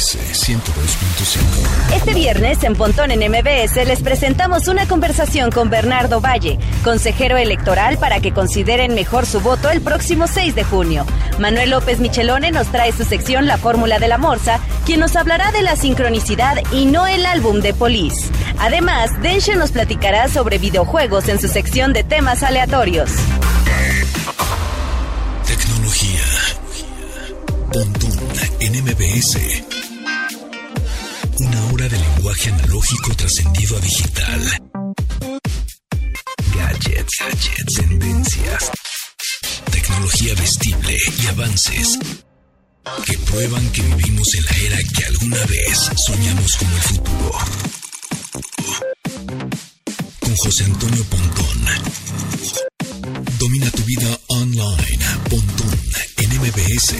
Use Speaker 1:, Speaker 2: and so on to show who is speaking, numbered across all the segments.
Speaker 1: MBS 102.5.
Speaker 2: Este viernes en Pontón en MBS les presentamos una conversación con Bernardo Valle, consejero electoral, para que consideren mejor su voto el próximo 6 de junio. Manuel López Michelone nos trae su sección La Fórmula de la Morsa, quien nos hablará de la sincronicidad y no el álbum de Police. Además, Densha nos platicará sobre videojuegos en su sección de temas aleatorios.
Speaker 1: Tecnología. Pontón en MBS. Una hora de lenguaje analógico trascendido a digital. Gadgets, tendencias, tecnología vestible y avances que prueban que vivimos en la era que alguna vez soñamos como el futuro. Con José Antonio Pontón. Domina tu vida online. Pontón en MBS.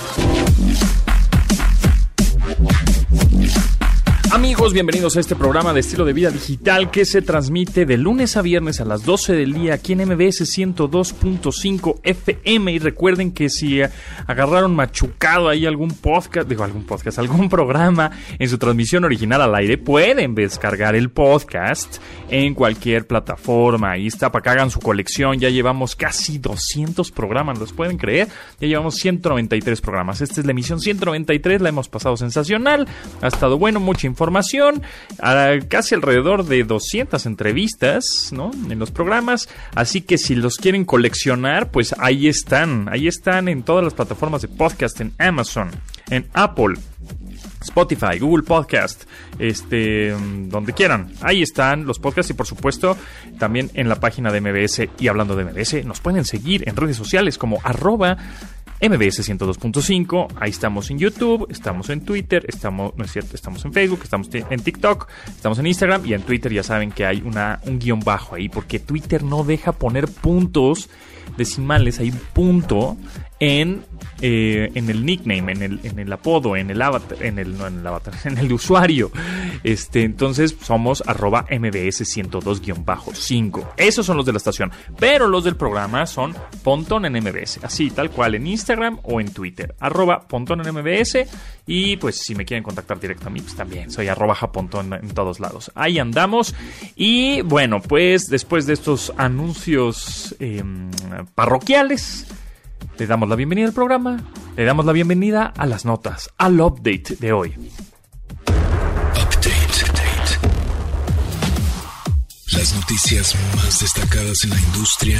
Speaker 3: Amigos, bienvenidos a este programa de estilo de vida digital que se transmite de lunes a viernes a las 12 del día aquí en MBS 102.5 FM. Y recuerden que si agarraron machucado ahí algún programa en su transmisión original al aire, pueden descargar el podcast en cualquier plataforma. Ahí está, para que hagan su colección. Ya llevamos casi 200 programas, ¿los pueden creer? Ya llevamos 193 programas. Esta es la emisión 193, la hemos pasado sensacional. Ha estado bueno, mucha información, casi alrededor de 200 entrevistas, ¿no?, en los programas. Así que si los quieren coleccionar, pues ahí están en todas las plataformas de podcast, en Amazon, en Apple, Spotify, Google Podcast, donde quieran. Ahí están los podcasts y por supuesto también en la página de MBS. Y hablando de MBS, nos pueden seguir en redes sociales como @MBS 102.5, ahí estamos en YouTube, estamos en Twitter, estamos en Facebook, estamos en TikTok, estamos en Instagram, y en Twitter ya saben que hay un guión bajo ahí, porque Twitter no deja poner puntos decimales, hay un punto en el nickname, en el apodo, en el avatar, en el usuario. Entonces somos @MBS 102-5. Esos son los de la estación, pero los del programa son Pontón en MBS, así tal cual, en Instagram o en Twitter, @Pontón en MBS. Y pues si me quieren contactar directo a mí, pues también soy @Japontón en todos lados. Ahí andamos. Y bueno, pues después de estos anuncios parroquiales, le damos la bienvenida al programa, le damos la bienvenida a las notas, al update de hoy.
Speaker 1: Update. Las noticias más destacadas en la industria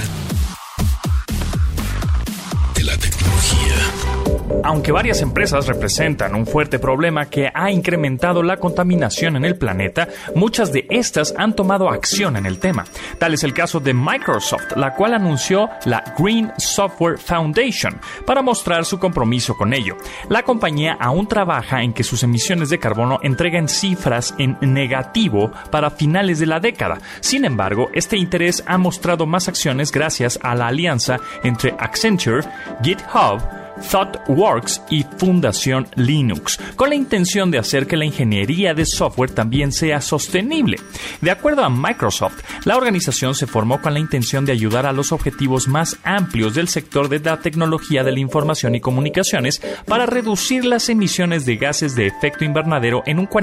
Speaker 1: de la tecnología.
Speaker 3: Aunque varias empresas representan un fuerte problema que ha incrementado la contaminación en el planeta, muchas de estas han tomado acción en el tema. Tal es el caso de Microsoft, la cual anunció la Green Software Foundation para mostrar su compromiso con ello. La compañía aún trabaja en que sus emisiones de carbono entreguen cifras en negativo para finales de la década. Sin embargo, este interés ha mostrado más acciones gracias a la alianza entre Accenture, GitHub, ThoughtWorks y Fundación Linux, con la intención de hacer que la ingeniería de software también sea sostenible. De acuerdo a Microsoft, la organización se formó con la intención de ayudar a los objetivos más amplios del sector de la tecnología de la información y comunicaciones para reducir las emisiones de gases de efecto invernadero en un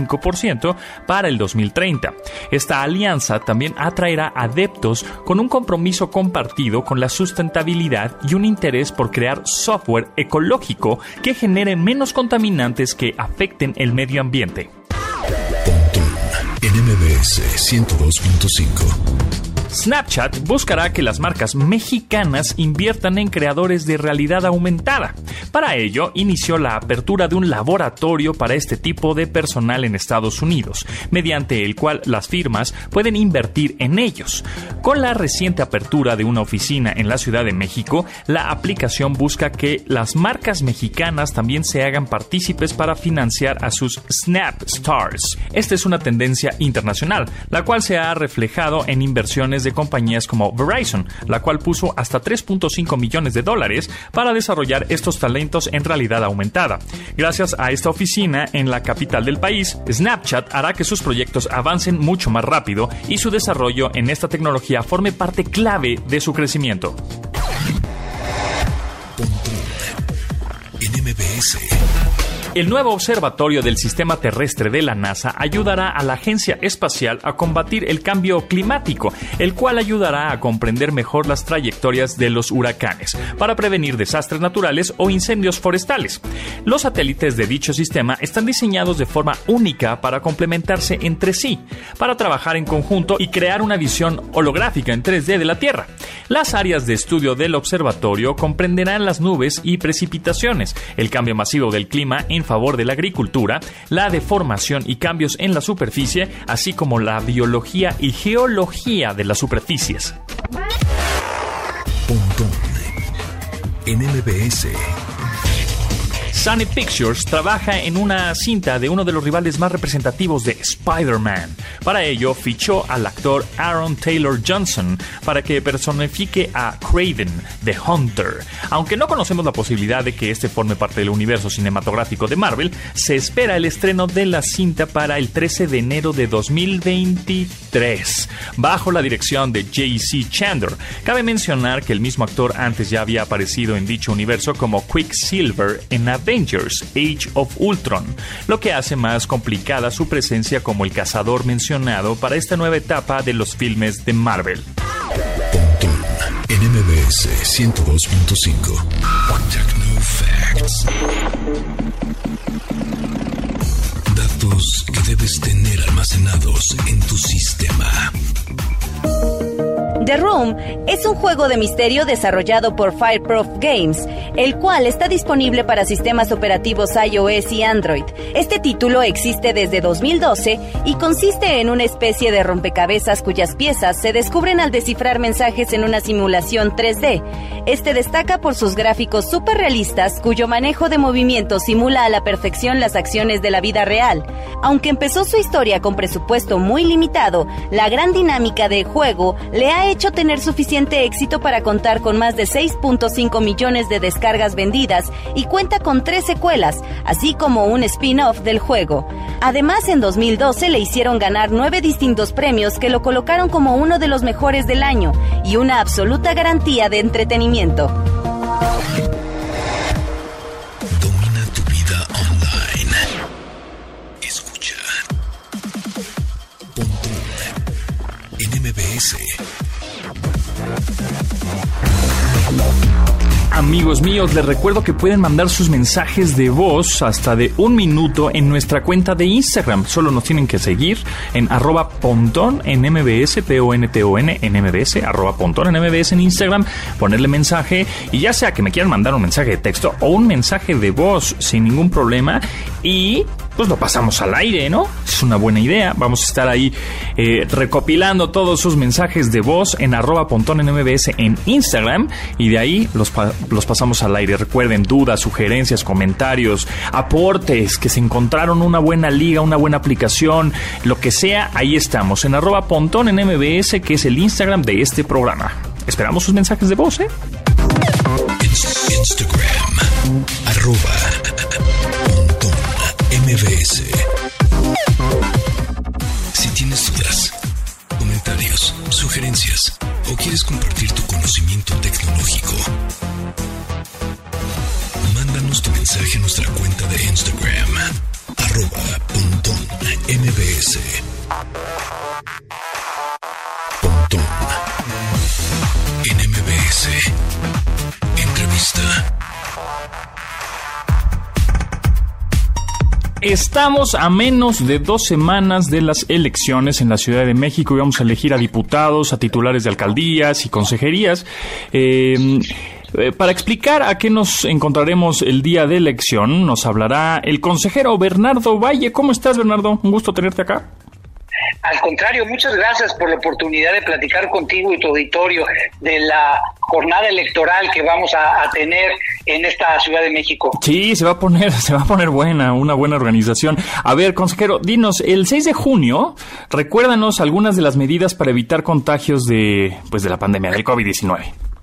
Speaker 3: 45% para el 2030. Esta alianza también atraerá adeptos con un compromiso compartido con la sustentabilidad y un interés por crear software ecológico que genere menos contaminantes que afecten el medio ambiente.
Speaker 1: Pontón en MBS 102.5.
Speaker 3: Snapchat buscará que las marcas mexicanas inviertan en creadores de realidad aumentada. Para ello, inició la apertura de un laboratorio para este tipo de personal en Estados Unidos, mediante el cual las firmas pueden invertir en ellos. Con la reciente apertura de una oficina en la Ciudad de México, la aplicación busca que las marcas mexicanas también se hagan partícipes para financiar a sus Snap Stars. Esta es una tendencia internacional, la cual se ha reflejado en inversiones de compañías como Verizon, la cual puso hasta $3.5 millones para desarrollar estos talentos en realidad aumentada. Gracias a esta oficina en la capital del país, Snapchat hará que sus proyectos avancen mucho más rápido y su desarrollo en esta tecnología forme parte clave de su crecimiento.
Speaker 1: Pontón en MBS.
Speaker 3: El nuevo observatorio del sistema terrestre de la NASA ayudará a la agencia espacial a combatir el cambio climático, el cual ayudará a comprender mejor las trayectorias de los huracanes, para prevenir desastres naturales o incendios forestales. Los satélites de dicho sistema están diseñados de forma única para complementarse entre sí, para trabajar en conjunto y crear una visión holográfica en 3D de la Tierra. Las áreas de estudio del observatorio comprenderán las nubes y precipitaciones, el cambio masivo del clima en favor de la agricultura, la deformación y cambios en la superficie, así como la biología y geología de las superficies.
Speaker 1: Pontón en MBS.
Speaker 3: Sony Pictures trabaja en una cinta de uno de los rivales más representativos de Spider-Man. Para ello, fichó al actor Aaron Taylor Johnson para que personifique a Kraven, The Hunter. Aunque no conocemos la posibilidad de que este forme parte del universo cinematográfico de Marvel, se espera el estreno de la cinta para el 13 de enero de 2023, bajo la dirección de J.C. Chandler. Cabe mencionar que el mismo actor antes ya había aparecido en dicho universo como Quicksilver en Avengers Age of Ultron, lo que hace más complicada su presencia como el cazador mencionado para esta nueva etapa de los filmes de Marvel.
Speaker 1: Pontón en MBS 102.5. Techno Facts. Datos que debes tener almacenados en tu sistema.
Speaker 2: The Room es un juego de misterio desarrollado por Fireproof Games, el cual está disponible para sistemas operativos iOS y Android. Este título existe desde 2012 y consiste en una especie de rompecabezas cuyas piezas se descubren al descifrar mensajes en una simulación 3D. Este destaca por sus gráficos súper realistas, cuyo manejo de movimiento simula a la perfección las acciones de la vida real. Aunque empezó su historia con presupuesto muy limitado, la gran dinámica del juego le ha hecho tener suficiente éxito para contar con más de 6.5 millones de descargas vendidas y cuenta con 3 secuelas, así como un spin-off del juego. Además, en 2012 le hicieron ganar 9 distintos premios que lo colocaron como uno de los mejores del año y una absoluta garantía de entretenimiento.
Speaker 1: Domina tu vida online. Escucha. Pontón en MBS.
Speaker 3: Amigos míos, les recuerdo que pueden mandar sus mensajes de voz hasta de 1 minuto en nuestra cuenta de Instagram. Solo nos tienen que seguir en @pontón en MBS, PONTON en MBS, @pontón en MBS en Instagram, ponerle mensaje y ya sea que me quieran mandar un mensaje de texto o un mensaje de voz sin ningún problema y pues lo pasamos al aire, ¿no? Es una buena idea. Vamos a estar ahí recopilando todos sus mensajes de voz en @pontón en MBS en Instagram y de ahí los pasamos al aire. Recuerden, dudas, sugerencias, comentarios, aportes, que se encontraron una buena liga, una buena aplicación, lo que sea, ahí estamos en @pontón en MBS, que es el Instagram de este programa. Esperamos sus mensajes de voz, ¿eh?
Speaker 1: Instagram @pontón MBS. Si tienes dudas, comentarios, sugerencias o quieres compartir tu conocimiento tecnológico, mándanos tu mensaje a nuestra cuenta de Instagram @pontón MBS. Pontón en MBS. Entrevista.
Speaker 3: Estamos a menos de 2 semanas de las elecciones en la Ciudad de México y vamos a elegir a diputados, a titulares de alcaldías y consejerías. Para explicar a qué nos encontraremos el día de elección, nos hablará el consejero Bernardo Valle. ¿Cómo estás, Bernardo? Un gusto tenerte acá.
Speaker 4: Al contrario, muchas gracias por la oportunidad de platicar contigo y tu auditorio de la jornada electoral que vamos a tener en esta Ciudad de México.
Speaker 3: Sí, se va a poner buena, una buena organización. A ver, consejero, dinos, el 6 de junio, recuérdanos algunas de las medidas para evitar contagios de la pandemia, del COVID-19.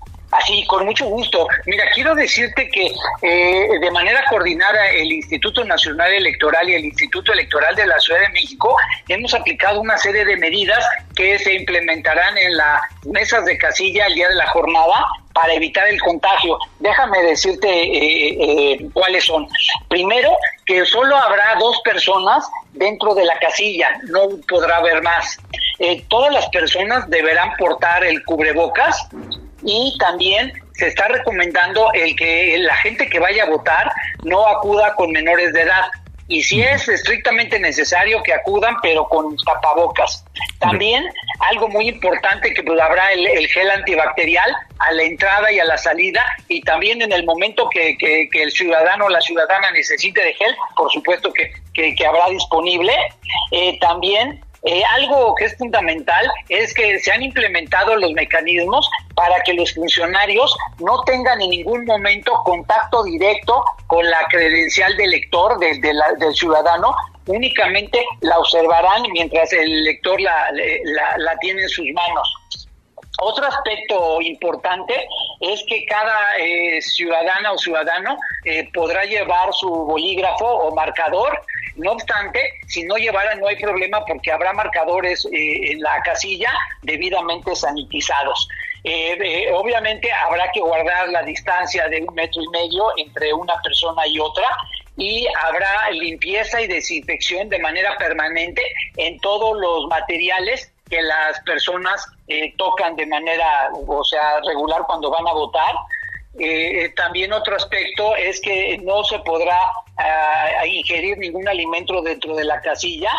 Speaker 4: Sí, con mucho gusto. Mira, quiero decirte que de manera coordinada el Instituto Nacional Electoral y el Instituto Electoral de la Ciudad de México hemos aplicado una serie de medidas que se implementarán en las mesas de casilla el día de la jornada para evitar el contagio. Déjame decirte cuáles son. Primero, que solo habrá 2 personas dentro de la casilla, no podrá haber más. Todas las personas deberán portar el cubrebocas y también se está recomendando el que la gente que vaya a votar no acuda con menores de edad. Y si es estrictamente necesario que acudan, pero con tapabocas. También algo muy importante, que pues habrá el gel antibacterial a la entrada y a la salida, y también en el momento que el ciudadano o la ciudadana necesite de gel, por supuesto que habrá disponible. También algo que es fundamental es que se han implementado los mecanismos para que los funcionarios no tengan en ningún momento contacto directo con la credencial del elector, del ciudadano. Únicamente la observarán mientras el elector la tiene en sus manos. Otro aspecto importante es que cada ciudadana o ciudadano podrá llevar su bolígrafo o marcador. No obstante, si no llevara no hay problema, porque habrá marcadores en la casilla debidamente sanitizados. Obviamente habrá que guardar la distancia de 1,5 metros entre una persona y otra, y habrá limpieza y desinfección de manera permanente en todos los materiales que las personas tocan de manera, regular cuando van a votar. También otro aspecto es que no se podrá ingerir ningún alimento dentro de la casilla,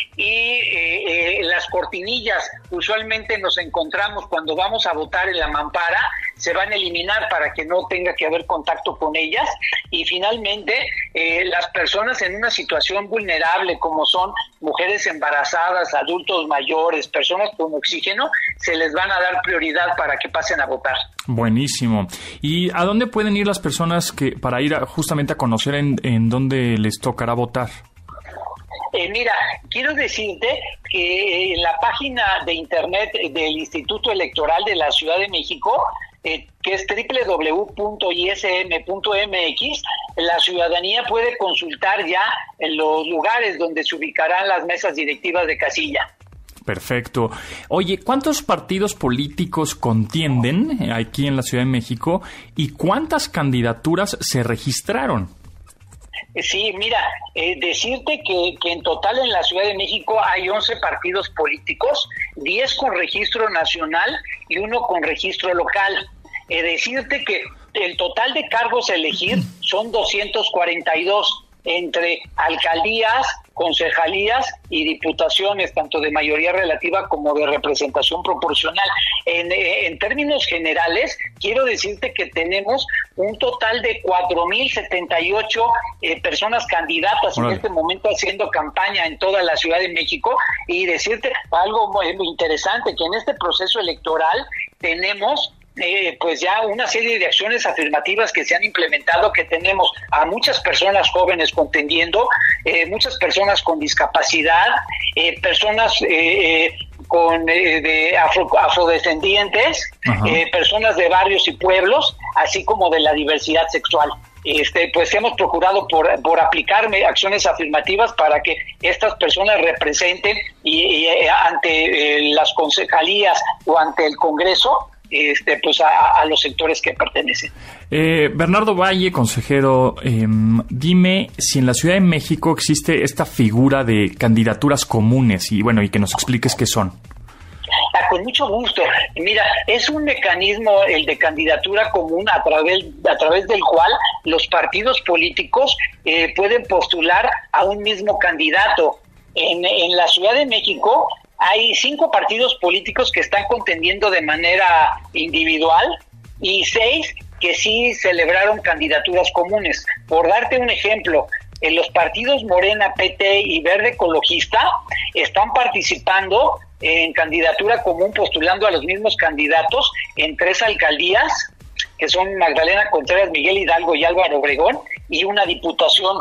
Speaker 4: y las cortinillas usualmente nos encontramos cuando vamos a votar en la mampara, se van a eliminar para que no tenga que haber contacto con ellas. Y finalmente las personas en una situación vulnerable, como son mujeres embarazadas, adultos mayores, personas con oxígeno, se les van a dar prioridad para que pasen a votar.
Speaker 3: Buenísimo. ¿Y a dónde pueden ir las personas para ir justamente a conocer en dónde les tocará votar?
Speaker 4: Mira, quiero decirte que en la página de internet del Instituto Electoral de la Ciudad de México, que es www.ism.mx, la ciudadanía puede consultar ya en los lugares donde se ubicarán las mesas directivas de casilla.
Speaker 3: Perfecto. Oye, ¿cuántos partidos políticos contienden aquí en la Ciudad de México y cuántas candidaturas se registraron?
Speaker 4: Sí, mira, decirte que en total en la Ciudad de México hay 11 partidos políticos, 10 con registro nacional y 1 con registro local. Decirte que el total de cargos a elegir son 242 entre alcaldías, concejalías y diputaciones, tanto de mayoría relativa como de representación proporcional. En términos generales, quiero decirte que tenemos un total de 4,078 personas candidatas en este momento haciendo campaña en toda la Ciudad de México, y decirte algo muy interesante, que en este proceso electoral tenemos pues ya una serie de acciones afirmativas que se han implementado, que tenemos a muchas personas jóvenes contendiendo, muchas personas con discapacidad, personas con de afrodescendientes, personas de barrios y pueblos, así como de la diversidad sexual. Pues hemos procurado por aplicar acciones afirmativas para que estas personas representen y ante las concejalías o ante el Congreso pues a los sectores que pertenecen.
Speaker 3: Bernardo Valle, consejero, dime si en la Ciudad de México existe esta figura de candidaturas comunes y que nos expliques qué son.
Speaker 4: Con mucho gusto. Mira, es un mecanismo, el de candidatura común, a través del cual los partidos políticos pueden postular a un mismo candidato. En la Ciudad de México hay 5 partidos políticos que están contendiendo de manera individual y 6 que sí celebraron candidaturas comunes. Por darte un ejemplo, en los partidos Morena, PT y Verde Ecologista están participando en candidatura común, postulando a los mismos candidatos en 3 alcaldías, que son Magdalena Contreras, Miguel Hidalgo y Álvaro Obregón, y una diputación.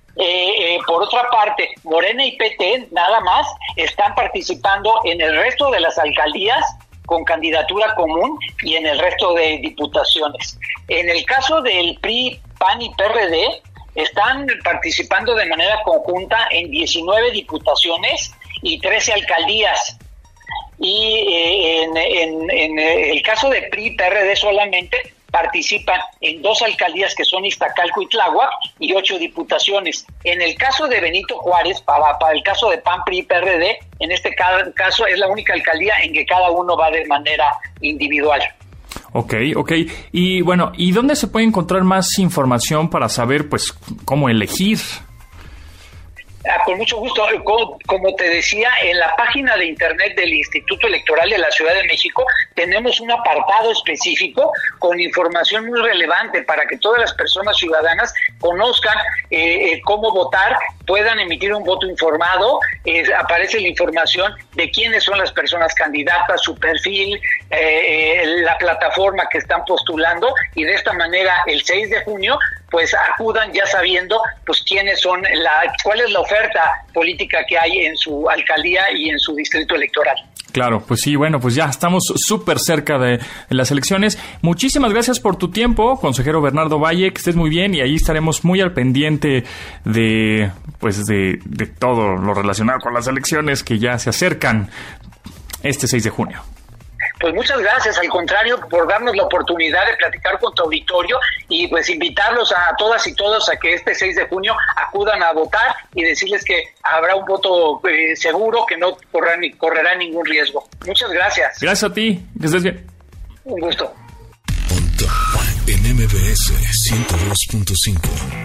Speaker 4: Por otra parte, Morena y PT nada más están participando en el resto de las alcaldías con candidatura común y en el resto de diputaciones. En el caso del PRI, PAN y PRD, están participando de manera conjunta en 19 diputaciones y 13 alcaldías. Y en el caso de PRI y PRD solamente participan en 2 alcaldías que son Iztacalco y Tláhuac y 8 diputaciones. En el caso de Benito Juárez, para el caso de PAN, PRI y PRD, en este caso es la única alcaldía en que cada uno va de manera individual.
Speaker 3: Ok. Y bueno, ¿y dónde se puede encontrar más información para saber, pues, cómo elegir?
Speaker 4: Con mucho gusto. Como te decía, en la página de internet del Instituto Electoral de la Ciudad de México tenemos un apartado específico con información muy relevante para que todas las personas ciudadanas conozcan cómo votar, puedan emitir un voto informado. Aparece la información de quiénes son las personas candidatas, su perfil, la plataforma que están postulando, y de esta manera el 6 de junio pues acudan ya sabiendo pues quiénes son, cuál es la oferta política que hay en su alcaldía y en su distrito electoral.
Speaker 3: Claro, pues sí, bueno, pues ya estamos súper cerca de las elecciones. Muchísimas gracias por tu tiempo, consejero Bernardo Valle, que estés muy bien, y ahí estaremos muy al pendiente de todo lo relacionado con las elecciones que ya se acercan este 6 de junio.
Speaker 4: Pues muchas gracias, al contrario, por darnos la oportunidad de platicar con tu auditorio y pues invitarlos a todas y todos a que este 6 de junio acudan a votar y decirles que habrá un voto seguro, que no correrá ningún riesgo. Muchas gracias.
Speaker 3: Gracias a ti, que estés bien.
Speaker 4: Un gusto.
Speaker 1: Ponto en MBS 102.5.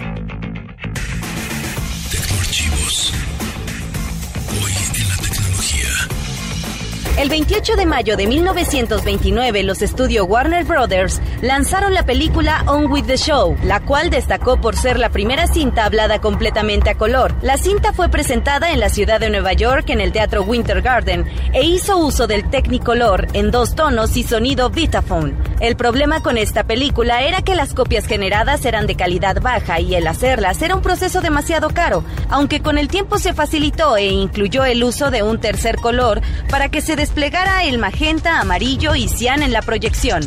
Speaker 1: Tecnoarchivos. Hoy en la tecnología.
Speaker 2: El 28 de mayo de 1929, los estudios Warner Brothers lanzaron la película On With The Show, la cual destacó por ser la primera cinta hablada completamente a color. La cinta fue presentada en la ciudad de Nueva York en el Teatro Winter Garden e hizo uso del Technicolor en 2 tonos y sonido Vitaphone. El problema con esta película era que las copias generadas eran de calidad baja y el hacerlas era un proceso demasiado caro, aunque con el tiempo se facilitó e incluyó el uso de un tercer color para que se desplegara el magenta, amarillo y cian en la proyección.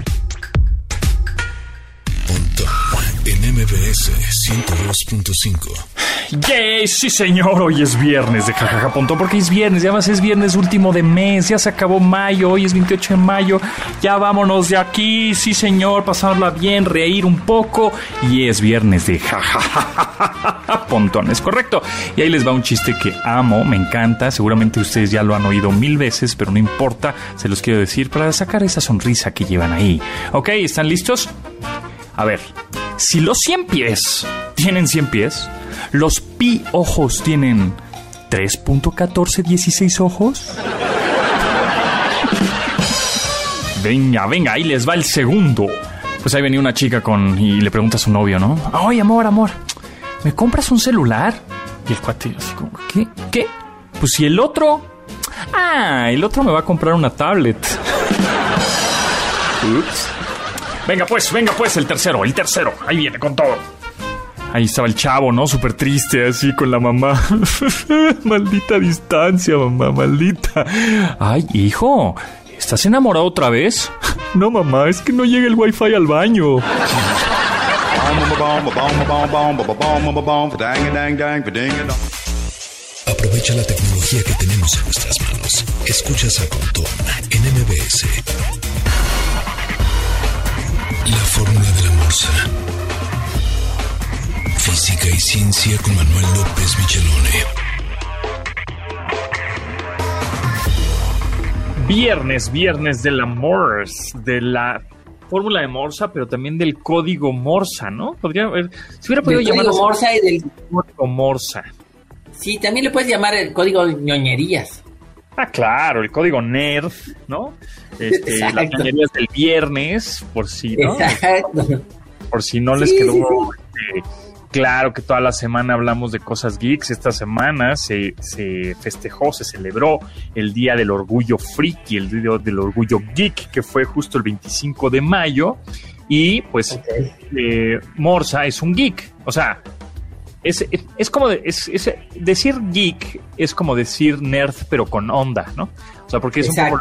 Speaker 1: Ponto en MBS 102.5.
Speaker 3: ¡Yay! Sí, señor, hoy es viernes de Jajaja Pontón, porque es viernes, y además es viernes último de mes, ya se acabó mayo, hoy es 28 de mayo, ya vámonos de aquí, sí, señor, pasarla bien, reír un poco, y es viernes de Jajaja Pontón, es correcto. Y ahí les va un chiste que amo, me encanta, seguramente ustedes ya lo han oído 1000 veces, pero no importa, se los quiero decir para sacar esa sonrisa que llevan ahí. ¿Ok? ¿Están listos? A ver, si los 100 pies tienen 100 pies, ¿los piojos tienen 3.1416 ojos? Venga, ahí les va el segundo. Pues ahí venía una chica y le pregunta a su novio, ¿no? Oye, amor, ¿me compras un celular? Y el cuate así como, ¿qué? Pues si el otro me va a comprar una tablet. Ups. Venga pues, el tercero, ahí viene con todo. Ahí estaba el chavo, ¿no? Súper triste, así con la mamá. Maldita distancia, mamá, maldita. Ay, hijo, ¿estás enamorado otra vez? No, mamá, es que no llega el wifi al baño.
Speaker 1: Aprovecha la tecnología que tenemos en nuestras manos. Escuchas a Pontón en MBS. La fórmula de la morsa. Física y ciencia con Manuel López Michelone.
Speaker 3: Viernes de la Morse, de la fórmula de Morsa, pero también del código Morsa, ¿no? Podría haber, si hubiera podido llamar
Speaker 5: código Morsa y del
Speaker 3: código Morsa.
Speaker 5: Sí, también le puedes llamar el código ñoñerías.
Speaker 3: Ah, claro, el código nerd, ¿no? Las ñoñerías del viernes, por si, ¿no?
Speaker 5: Exacto.
Speaker 3: Por si no les quedó claro que toda la semana hablamos de cosas geeks. Esta semana se festejó, se celebró el Día del Orgullo Friki, el Día del Orgullo Geek, que fue justo el 25 de mayo. Y pues Morsa es un geek. O sea, es como decir geek es como decir nerd, pero con onda, ¿no? O sea, porque es un poco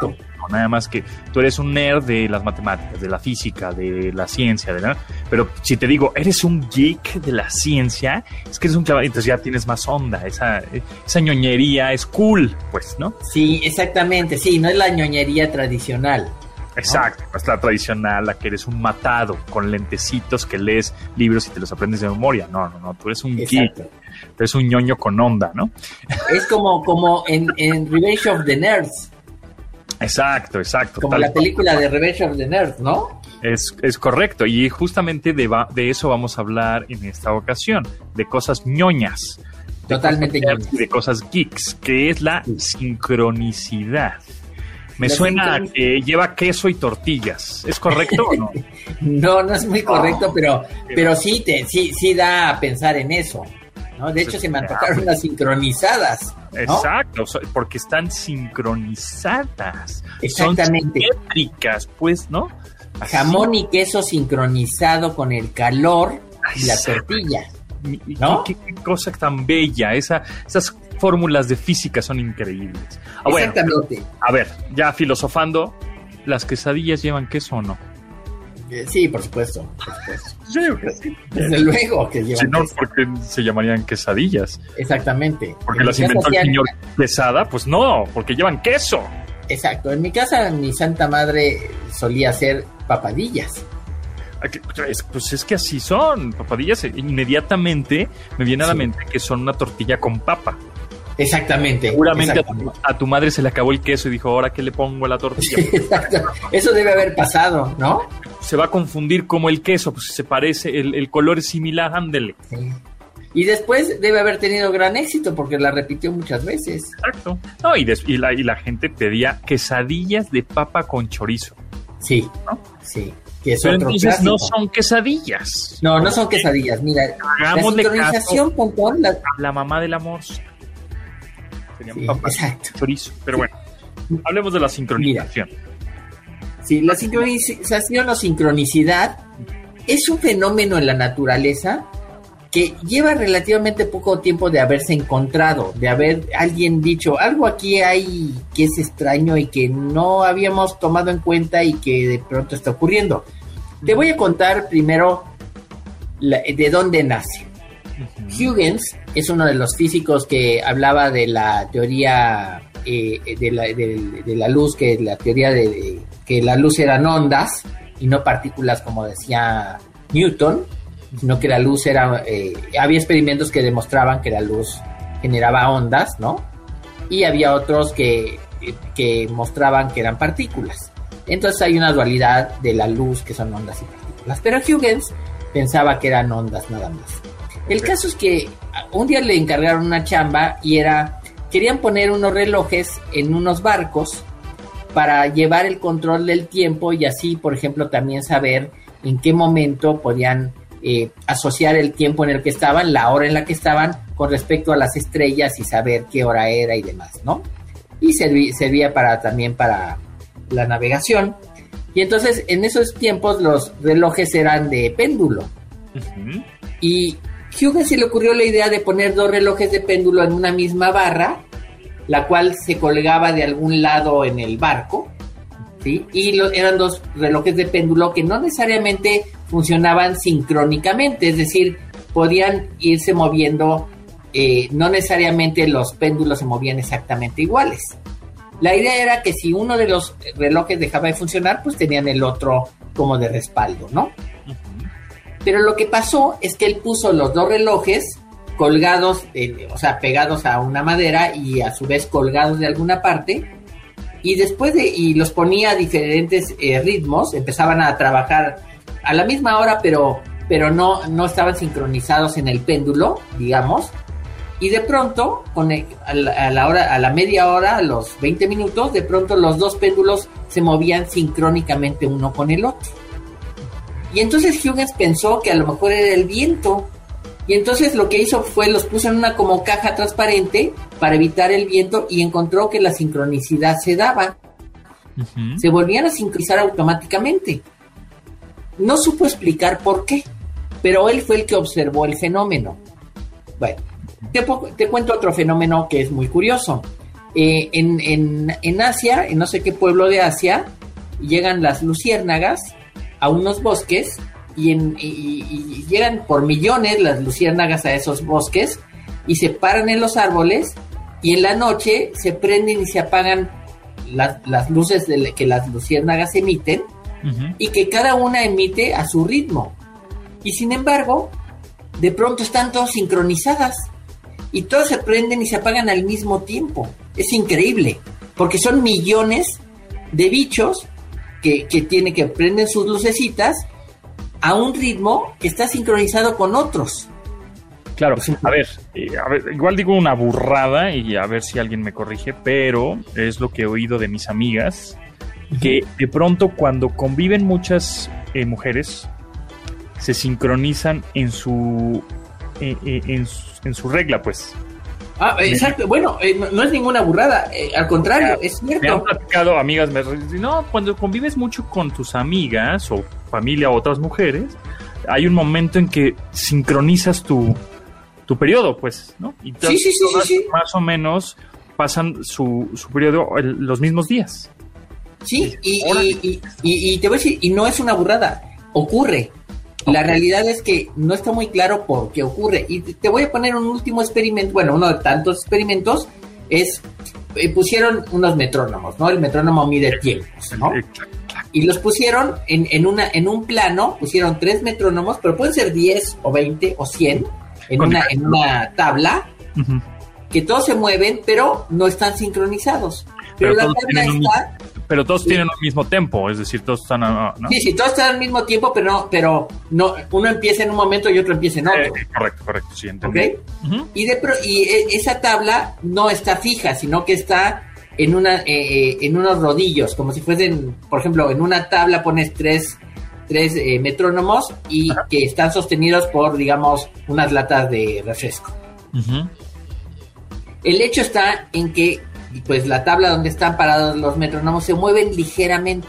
Speaker 3: nada más que tú eres un nerd de las matemáticas, de la física, de la ciencia, pero si te digo, eres un geek de la ciencia, es que eres un chaval, entonces ya tienes más onda, esa ñoñería es cool, pues, ¿no?
Speaker 5: Sí, exactamente, sí, no es la ñoñería tradicional.
Speaker 3: Exacto, no es la tradicional, la que eres un matado con lentecitos que lees libros y te los aprendes de memoria. No, tú eres un geek, tú eres un ñoño con onda, ¿no?
Speaker 5: Es como en Revenge of the Nerds.
Speaker 3: Exacto.
Speaker 5: Como la película de Revenge of the Nerds, ¿no?
Speaker 3: Es correcto, y justamente de eso vamos a hablar en esta ocasión, de cosas ñoñas.
Speaker 5: Totalmente ñoñas.
Speaker 3: De cosas geeks, que es la sincronicidad. Me suena a que lleva queso y tortillas. ¿Es correcto o no?
Speaker 5: No es muy correcto, pero sí da a pensar en eso, ¿no? De hecho, se me antojaron las sincronizadas, ¿no?
Speaker 3: Exacto, porque están sincronizadas.
Speaker 5: Exactamente.
Speaker 3: Son simétricas, pues, ¿no? Así.
Speaker 5: Jamón y queso sincronizado con el calor y la tortilla, ¿no?
Speaker 3: ¿Qué cosa tan bella. Esas fórmulas de física son increíbles.
Speaker 5: Exactamente.
Speaker 3: Bueno, a ver, ya filosofando, ¿las quesadillas llevan queso o no?
Speaker 5: Sí, por supuesto.
Speaker 3: Sí, sí.
Speaker 5: Desde luego que llevan
Speaker 3: queso. Si no,
Speaker 5: queso.
Speaker 3: ¿por qué se llamarían quesadillas?
Speaker 5: Exactamente.
Speaker 3: Porque las inventó el señor Quesada, pues no, porque llevan queso.
Speaker 5: Exacto. En mi casa, mi santa madre solía hacer papadillas.
Speaker 3: Pues es que así son, papadillas. Inmediatamente me viene a la mente que son una tortilla con papa.
Speaker 5: Exactamente.
Speaker 3: Seguramente a tu madre se le acabó el queso y dijo, ¿ahora qué le pongo a la tortilla?
Speaker 5: Exacto. Eso debe haber pasado, ¿no?
Speaker 3: Se va a confundir como el queso, pues se parece, el color es similar, ándele.
Speaker 5: Sí. Y después debe haber tenido gran éxito porque la repitió muchas veces.
Speaker 3: Exacto. No, y la gente pedía quesadillas de papa con chorizo.
Speaker 5: Sí,
Speaker 3: ¿no?
Speaker 5: Sí. Que es
Speaker 3: pero
Speaker 5: otro
Speaker 3: entonces
Speaker 5: clásico.
Speaker 3: no son quesadillas.
Speaker 5: No son quesadillas. Mira,
Speaker 3: hagámosle
Speaker 5: la sincronización puntual.
Speaker 3: La mamá del amor. Serían
Speaker 5: Sí,
Speaker 3: papa
Speaker 5: exacto.
Speaker 3: chorizo. Pero bueno, hablemos de la sincronización.
Speaker 5: Sí, la sincronización o sincronicidad es un fenómeno en la naturaleza que lleva relativamente poco tiempo de haberse encontrado, de haber alguien dicho, algo aquí hay que es extraño y que no habíamos tomado en cuenta y que de pronto está ocurriendo. Te voy a contar primero de dónde nace. Huygens es uno de los físicos que hablaba de la teoría de la luz, que la teoría de que la luz eran ondas y no partículas como decía Newton, sino que la luz era... había experimentos que demostraban que la luz generaba ondas, ¿no? Y había otros que mostraban que eran partículas. Entonces hay una dualidad de la luz que son ondas y partículas. Pero Huygens pensaba que eran ondas nada más. El caso es que un día le encargaron una chamba y querían poner unos relojes en unos barcos para llevar el control del tiempo y así, por ejemplo, también saber en qué momento podían asociar el tiempo en el que estaban, la hora en la que estaban, con respecto a las estrellas y saber qué hora era y demás, ¿no? Y servía también para la navegación. Y entonces, en esos tiempos, los relojes eran de péndulo. Uh-huh. Y Huygens se le ocurrió la idea de poner dos relojes de péndulo en una misma barra, la cual se colgaba de algún lado en el barco, ¿sí? Y eran dos relojes de péndulo que no necesariamente funcionaban sincrónicamente, es decir, podían irse moviendo, no necesariamente los péndulos se movían exactamente iguales. La idea era que si uno de los relojes dejaba de funcionar, pues tenían el otro como de respaldo, ¿no? Uh-huh. Pero lo que pasó es que él puso los dos relojes colgados, pegados a una madera y a su vez colgados de alguna parte, y los ponía a diferentes ritmos, empezaban a trabajar a la misma hora, pero no estaban sincronizados en el péndulo, digamos, y de pronto, a la media hora, a los 20 minutos, de pronto los dos péndulos se movían sincrónicamente uno con el otro. Y entonces Huygens pensó que a lo mejor era el viento, y entonces lo que hizo fue los puso en una como caja transparente para evitar el viento y encontró que la sincronicidad se daba. Uh-huh. Se volvían a sincronizar automáticamente. No supo explicar por qué, pero él fue el que observó el fenómeno. Bueno, te cuento otro fenómeno que es muy curioso. En Asia, en no sé qué pueblo de Asia, llegan las luciérnagas a unos bosques y llegan por millones las luciérnagas a esos bosques y se paran en los árboles y en la noche se prenden y se apagan las luces que las luciérnagas emiten, y que cada una emite a su ritmo. Y sin embargo, de pronto están todas sincronizadas y todas se prenden y se apagan al mismo tiempo. Es increíble, porque son millones de bichos que prenden sus lucecitas a un ritmo que está sincronizado con otros.
Speaker 3: Claro, a ver, igual digo una burrada y a ver si alguien me corrige, pero es lo que he oído de mis amigas, que de pronto cuando conviven muchas mujeres, se sincronizan en su regla, pues.
Speaker 5: Exacto. Bueno, no es ninguna burrada, al contrario, es cierto.
Speaker 3: Me han platicado amigas, no, cuando convives mucho con tus amigas o familia o otras mujeres, hay un momento en que sincronizas tu periodo, pues, ¿no? Y
Speaker 5: sí.
Speaker 3: Más o menos pasan su periodo los mismos días.
Speaker 5: Sí, y te voy a decir, y no es una burrada, ocurre. Okay. La realidad es que no está muy claro por qué ocurre. Y te voy a poner un último experimento, bueno, uno de tantos experimentos, pusieron unos metrónomos, ¿no? El metrónomo mide tiempos, ¿no? Y los pusieron en un plano, pusieron 3 metrónomos, pero pueden ser 10 o 20 o 100 en una tabla, que todos se mueven, pero no están sincronizados. Pero la tabla está...
Speaker 3: Pero todos tienen el mismo tiempo, es decir, todos están... ¿no?
Speaker 5: Sí, todos están al mismo tiempo, pero no, uno empieza en un momento y otro empieza en otro.
Speaker 3: Correcto, sí, entendí.
Speaker 5: ¿Okay? Y esa tabla no está fija, sino que está en unos rodillos, como si fuesen, por ejemplo, en una tabla pones tres metrónomos y que están sostenidos por, digamos, unas latas de refresco. El hecho está en que pues la tabla donde están parados los metrónomos se mueven ligeramente.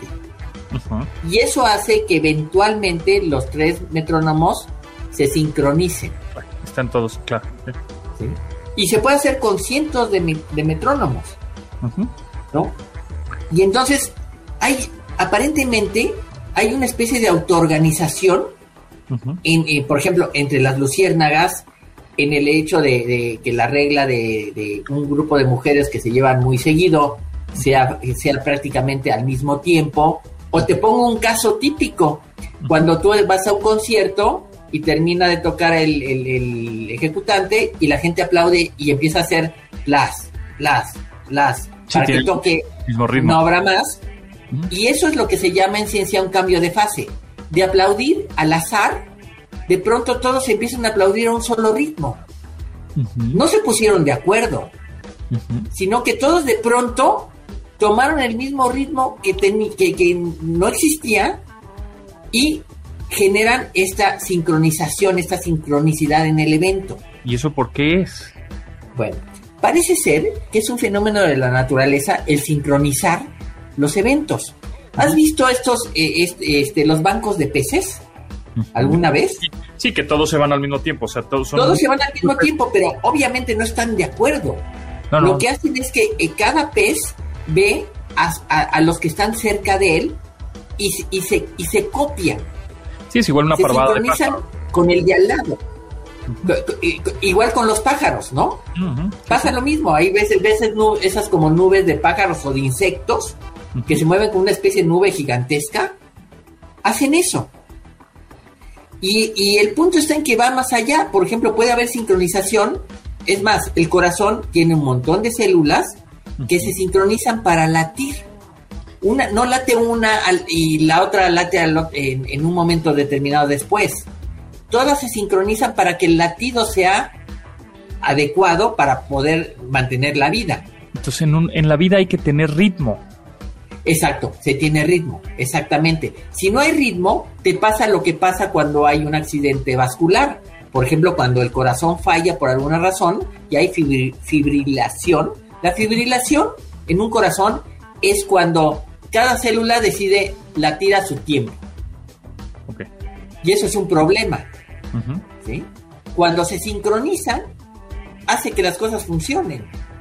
Speaker 5: Y eso hace que eventualmente los 3 metrónomos se sincronicen.
Speaker 3: Están todos, claro.
Speaker 5: ¿Sí? Y se puede hacer con cientos de metrónomos. ¿No? Y entonces aparentemente hay una especie de autoorganización por ejemplo, entre las luciérnagas, en el hecho de que la regla de un grupo de mujeres que se llevan muy seguido sea prácticamente al mismo tiempo. O te pongo un caso típico, cuando tú vas a un concierto y termina de tocar el ejecutante y la gente aplaude y empieza a hacer las para que toque una obra más. Y eso es lo que se llama en ciencia un cambio de fase. De aplaudir al azar, de pronto todos empiezan a aplaudir a un solo ritmo. No se pusieron de acuerdo, sino que todos de pronto tomaron el mismo ritmo que no existía y generan esta sincronización, esta sincronicidad en el evento.
Speaker 3: ¿Y eso por qué es?
Speaker 5: Bueno, parece ser que es un fenómeno de la naturaleza el sincronizar los eventos. ¿Has visto los bancos de peces alguna vez?
Speaker 3: Sí, que todos se van al mismo tiempo, o sea, todos
Speaker 5: se van al mismo tiempo, pero obviamente no están de acuerdo. Lo que hacen es que cada pez ve a los que están cerca de él y se copian.
Speaker 3: Sí, es igual una parvada.
Speaker 5: Se sincronizan con el de al lado. Igual con los pájaros, ¿no? Pasa lo mismo. Hay veces esas como nubes de pájaros o de insectos que se mueven con una especie de nube gigantesca. Hacen eso. Y el punto está en que va más allá. Por ejemplo, puede haber sincronización. Es más, el corazón tiene un montón de células que se sincronizan para latir. No late una y la otra late en un momento determinado después. Todas se sincronizan para que el latido sea adecuado para poder mantener la vida.
Speaker 3: Entonces en la vida hay que tener ritmo.
Speaker 5: Exacto, se tiene ritmo, exactamente. Si no hay ritmo, te pasa lo que pasa cuando hay un accidente vascular. Por ejemplo, cuando el corazón falla por alguna razón y hay fibrilación. La fibrilación en un corazón es cuando cada célula decide latir a su tiempo.
Speaker 3: Okay.
Speaker 5: Y eso es un problema. ¿Sí? Cuando se sincronizan, hace que las cosas funcionen.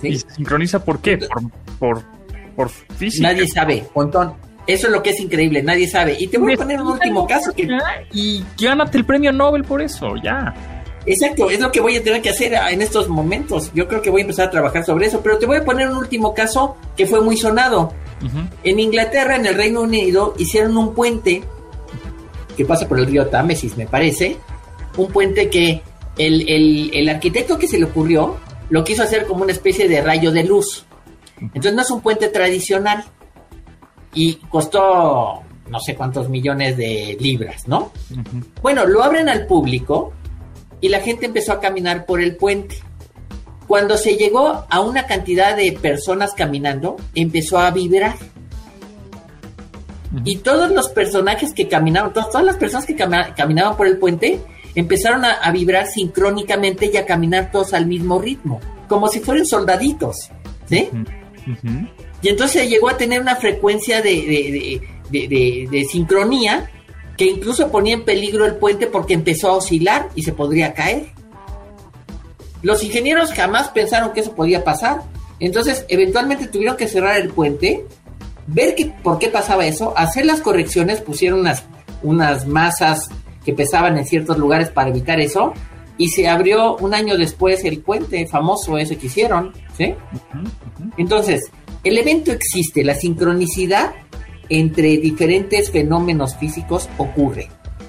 Speaker 5: ¿sí?
Speaker 3: ¿Y se sincroniza por qué? Por física.
Speaker 5: Nadie sabe, Pontón. Eso es lo que es increíble, nadie sabe. Y te voy a poner un último caso.
Speaker 3: Y gánate el premio Nobel por eso, ya.
Speaker 5: Exacto, es lo que voy a tener que hacer en estos momentos. Yo creo que voy a empezar a trabajar sobre eso. Pero te voy a poner un último caso que fue muy sonado. Uh-huh. En Inglaterra, en el Reino Unido, hicieron un puente que pasa por el río Támesis, me parece. Un puente que el arquitecto que se le ocurrió lo quiso hacer como una especie de rayo de luz. Entonces no es un puente tradicional. Y costó no sé cuántos millones de libras, ¿no? Uh-huh. Bueno, lo abren al público y la gente empezó a caminar por el puente. Cuando se llegó a una cantidad de personas caminando, empezó a vibrar. Uh-huh. Y todos los personajes que caminaban, todas las personas que caminaban por el puente, empezaron a vibrar sincrónicamente y a caminar todos al mismo ritmo, como si fueran soldaditos, ¿sí? Uh-huh. Y entonces llegó a tener una frecuencia de sincronía que incluso ponía en peligro el puente porque empezó a oscilar y se podría caer. Los ingenieros jamás pensaron que eso podía pasar. Entonces, eventualmente tuvieron que cerrar el puente, ver por qué pasaba eso, hacer las correcciones, pusieron unas masas que pesaban en ciertos lugares para evitar eso, y se abrió un año después el puente famoso ese que hicieron, ¿sí? Entonces, el evento existe, la sincronicidad entre diferentes fenómenos físicos ocurre.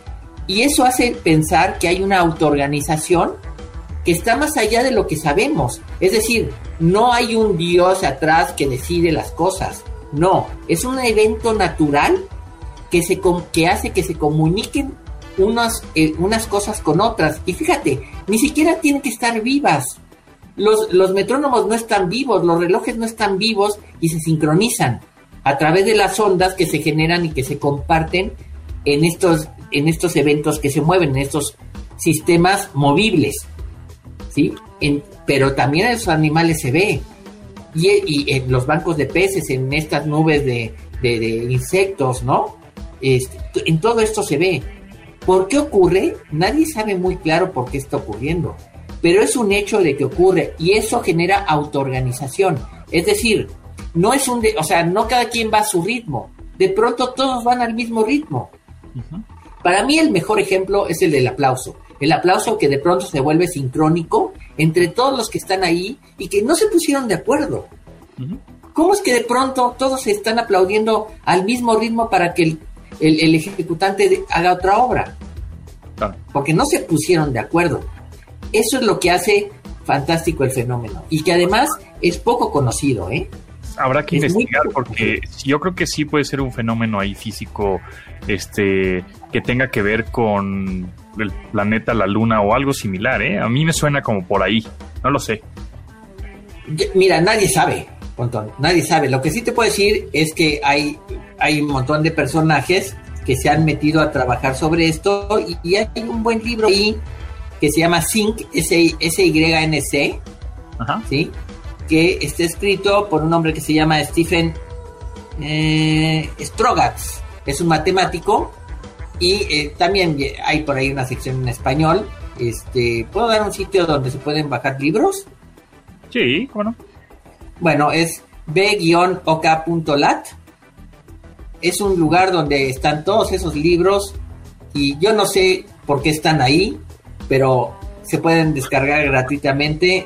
Speaker 5: Y eso hace pensar que hay una autoorganización que está más allá de lo que sabemos. Es decir, no hay un Dios atrás que decide las cosas. No, es un evento natural que hace que se comuniquen unas cosas con otras. Y fíjate, ni siquiera tienen que estar vivas. Los metrónomos no están vivos, los relojes no están vivos y se sincronizan a través de las ondas que se generan y que se comparten en estos eventos que se mueven, en estos sistemas movibles, ¿sí? Pero también en los animales se ve, y en los bancos de peces, en estas nubes de insectos, ¿no? En todo esto se ve. ¿Por qué ocurre? Nadie sabe muy claro por qué está ocurriendo, pero es un hecho de que ocurre y eso genera autoorganización. Es decir, no es no cada quien va a su ritmo. De pronto todos van al mismo ritmo. Uh-huh. Para mí el mejor ejemplo es el del aplauso. El aplauso que de pronto se vuelve sincrónico entre todos los que están ahí y que no se pusieron de acuerdo. Uh-huh. ¿Cómo es que de pronto todos se están aplaudiendo al mismo ritmo para que el ejecutante haga otra obra? Claro. Porque no se pusieron de acuerdo. Eso es lo que hace fantástico el fenómeno y que además es poco conocido, ¿eh?
Speaker 3: Habrá que investigar porque yo creo que sí puede ser un fenómeno ahí físico que tenga que ver con el planeta, la luna o algo similar, ¿eh? A mí me suena como por ahí, no lo sé.
Speaker 5: Mira, nadie sabe, Pontón, nadie sabe. Lo que sí te puedo decir es que hay un montón de personajes que se han metido a trabajar sobre esto y hay un buen libro ahí que se llama Sync, S-Y-N-C, ajá, ¿sí? Que está escrito por un hombre que se llama Stephen Strogatz. Es un matemático y también hay por ahí una sección en español. ¿Puedo dar un sitio donde se pueden bajar libros?
Speaker 3: Sí, ¿cómo no?
Speaker 5: Bueno, es b-ok.lat. Es un lugar donde están todos esos libros y yo no sé por qué están ahí, pero se pueden descargar gratuitamente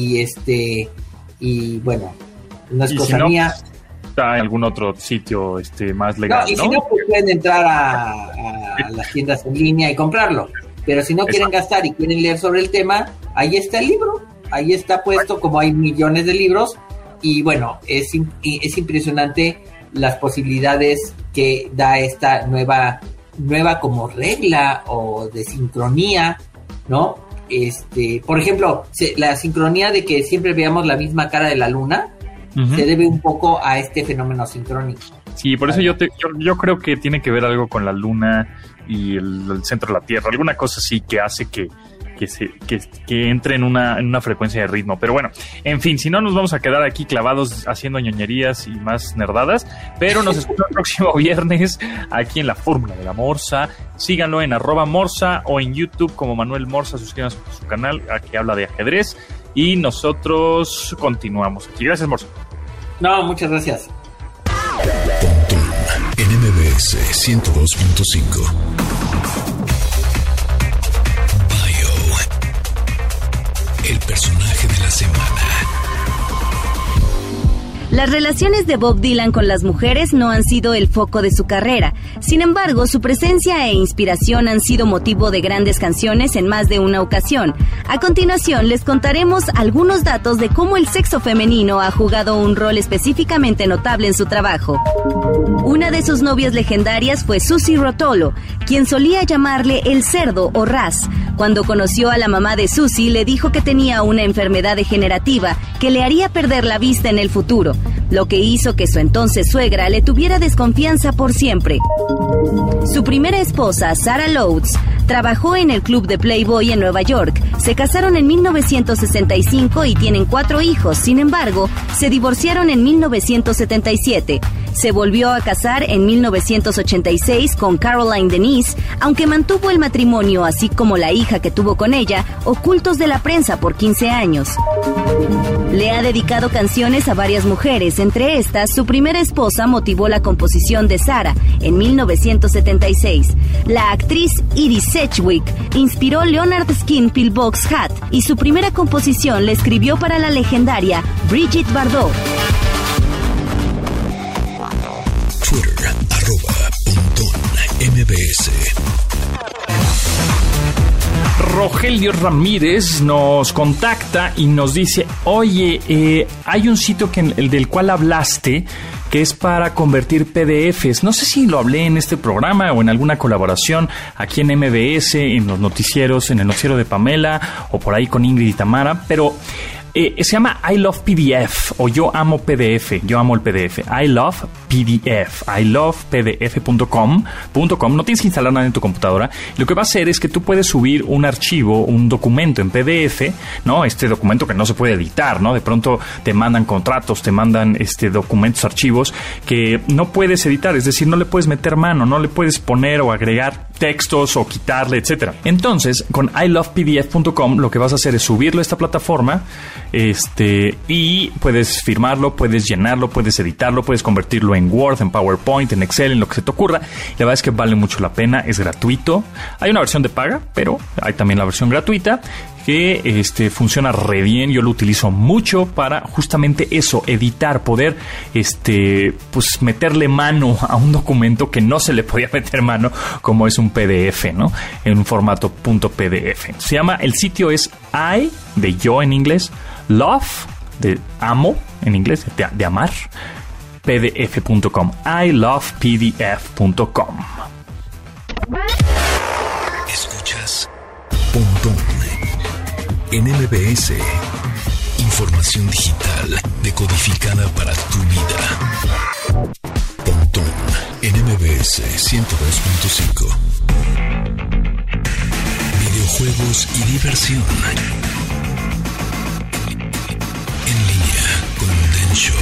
Speaker 5: y bueno, no es cosa mía.
Speaker 3: Está en algún otro sitio más legal,
Speaker 5: ¿no? Y si no, pues pueden entrar a las tiendas en línea y comprarlo. Pero si no quieren gastar y quieren leer sobre el tema, ahí está el libro. Ahí está puesto, como hay millones de libros. Y bueno, es impresionante las posibilidades que da esta nueva como regla o de sincronía, ¿no? Por ejemplo, la sincronía de que siempre veamos la misma cara de la luna, uh-huh, se debe un poco a este fenómeno sincrónico.
Speaker 3: Sí, por eso yo creo que tiene que ver algo con la luna y el centro de la Tierra, alguna cosa así que hace que entre en una frecuencia de ritmo. Pero bueno, en fin, si no nos vamos a quedar aquí clavados haciendo ñoñerías y más nerdadas, pero nos escuchamos el próximo viernes aquí en la Fórmula de la Morsa. Síganlo en @Morsa o en YouTube como Manuel Morsa. Suscríbanse a su canal, aquí habla de ajedrez. y nosotros continuamos aquí. Gracias, Morso.
Speaker 5: No, muchas gracias.
Speaker 1: Pontón en MBS 102.5. El personaje de la semana.
Speaker 2: Las relaciones de Bob Dylan con las mujeres no han sido el foco de su carrera. Sin embargo, su presencia e inspiración han sido motivo de grandes canciones en más de una ocasión. A continuación, les contaremos algunos datos de cómo el sexo femenino ha jugado un rol específicamente notable en su trabajo. Una de sus novias legendarias fue Susie Rotolo, quien solía llamarle el cerdo o Raz. Cuando conoció a la mamá de Susie, le dijo que tenía una enfermedad degenerativa que le haría perder la vista en el futuro, lo que hizo que su entonces suegra le tuviera desconfianza por siempre. Su primera esposa, Sarah Lourdes, trabajó en el club de Playboy en Nueva York. Se casaron en 1965 y tienen 4 hijos. Sin embargo, se divorciaron en 1977. Se volvió a casar en 1986 con Caroline Denise, aunque mantuvo el matrimonio, así como la hija que tuvo con ella, ocultos de la prensa por 15 años. Le ha dedicado canciones a varias mujeres. Entre estas, su primera esposa motivó la composición de Sarah en 1976. La actriz Iris Sedgwick inspiró Leonard Skin Pillbox Hat y su primera composición la escribió para la legendaria Brigitte Bardot.
Speaker 1: Twitter, @PontónMBS.
Speaker 3: Rogelio Ramírez nos contacta y nos dice: oye, hay un sitio del cual hablaste, que es para convertir PDFs. No sé si lo hablé en este programa o en alguna colaboración aquí en MBS, en los noticieros, en el noticiero de Pamela o por ahí con Ingrid y Tamara, pero se llama I Love PDF o Yo Amo PDF. Yo amo el PDF. I Love PDF. ilovepdf.com. No tienes que instalar nada en tu computadora. Lo que va a hacer es que tú puedes subir un archivo, un documento en PDF, ¿no? Este documento que no se puede editar, ¿no? De pronto te mandan contratos, te mandan documentos, archivos que no puedes editar, es decir, no le puedes meter mano, no le puedes poner o agregar textos o quitarle, etcétera. Entonces, con ilovepdf.com lo que vas a hacer es subirlo a esta plataforma, y puedes firmarlo, puedes llenarlo, puedes editarlo, puedes convertirlo en Word, en PowerPoint, en Excel, en lo que se te ocurra. La verdad es que vale mucho la pena, es gratuito. Hay una versión de paga, pero hay también la versión gratuita que funciona re bien. Yo lo utilizo mucho para justamente eso, editar, poder pues meterle mano a un documento que no se le podía meter mano, como es un PDF, ¿no? En un formato .pdf. Se llama, el sitio es I de yo en inglés, love de amo en inglés, de amar, pdf.com. ilovepdf.com.
Speaker 1: Escuchas Pontón en MBS. Información digital decodificada para tu vida. Pontón en MBS 102.5. Videojuegos y diversión. En línea con Densho.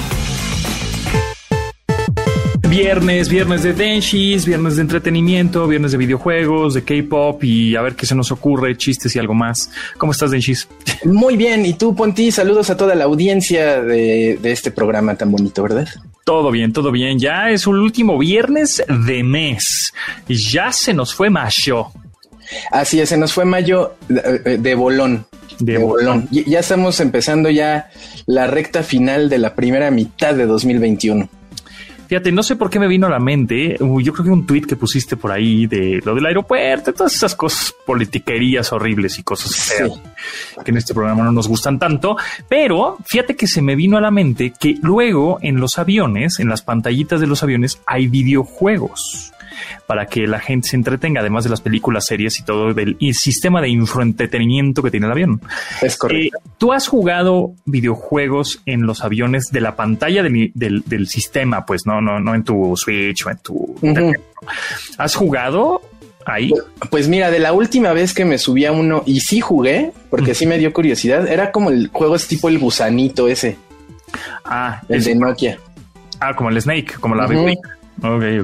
Speaker 3: Viernes de Denshis, viernes de entretenimiento, viernes de videojuegos, de K-pop y a ver qué se nos ocurre, chistes y algo más. ¿Cómo estás, Denshis?
Speaker 6: Muy bien, y tú, Ponti, saludos a toda la audiencia de este programa tan bonito, ¿verdad?
Speaker 3: Todo bien, todo bien. Ya es un último viernes de mes. Ya se nos fue mayo.
Speaker 6: Así es, se nos fue mayo de bolón. De bolón. Ya estamos empezando ya la recta final de la primera mitad de 2021.
Speaker 3: Fíjate, no sé por qué me vino a la mente, yo creo que un tuit que pusiste por ahí de lo del aeropuerto, todas esas cosas, politiquerías horribles y cosas feas, sí, que en este programa no nos gustan tanto, pero fíjate que se me vino a la mente que luego en los aviones, en las pantallitas de los aviones, hay videojuegos para que la gente se entretenga, además de las películas, series y todo el sistema de infoentretenimiento que tiene el avión.
Speaker 6: Es correcto.
Speaker 3: ¿Tú has jugado videojuegos en los aviones de la pantalla del sistema? Pues no en tu Switch o en tu teléfono. ¿Has jugado ahí?
Speaker 6: Pues mira, de la última vez que me subí a uno y sí jugué, porque sí me dio curiosidad, era como el juego es tipo el gusanito ese. El de Nokia.
Speaker 3: Como el Snake, como la Big. Ok.